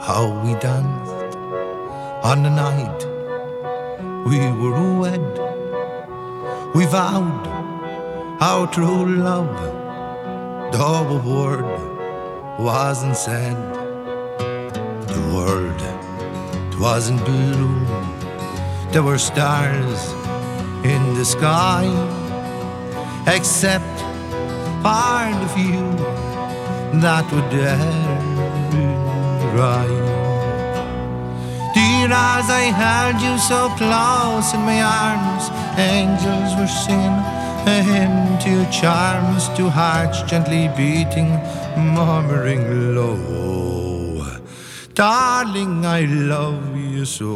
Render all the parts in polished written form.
how we danced on the night we were wed. We vowed our true love, though a word wasn't said. The world, it wasn't blue, there were stars in the sky, except for the few that would dare right. Dear, as I held you so close in my arms, angels were singing a hymn to your charms, two hearts gently beating, murmuring low, darling, I love you so.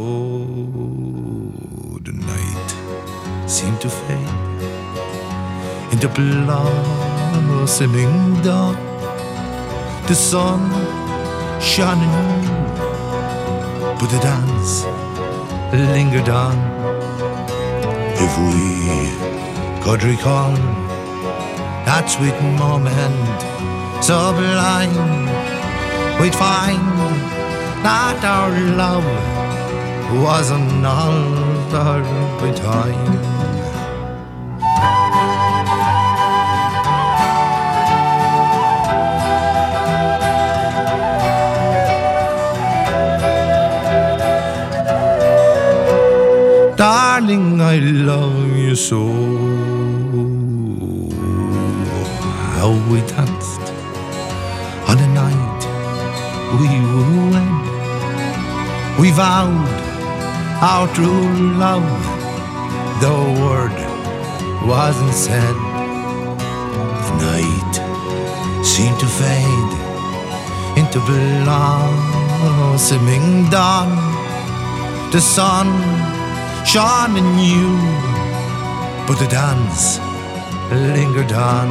The night seemed to fade into blossoming dawn. The sun shone anew, but the dance lingered on. If we could recall that sweet moment sublime, we'd find that our love wasn't altered by time. Darling, I love you so. How we danced on the night we were wed. We vowed our true love, though a word wasn't said. The night seemed to fade into blossoming dawn. The sun shone anew, but the dance lingered on.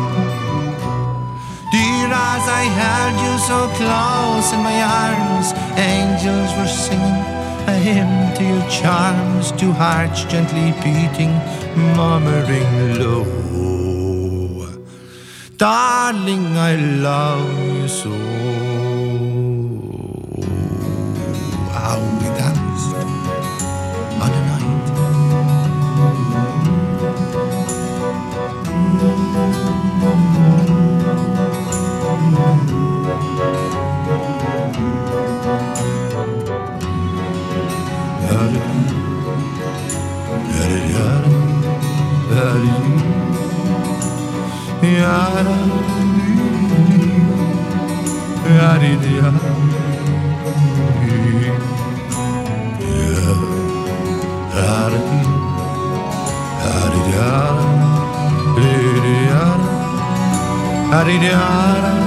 Dear, as I held you so close in my arms, angels were singing a hymn to your charms, two hearts gently beating, murmuring low, darling, I love you so. How we danced on the night. Hari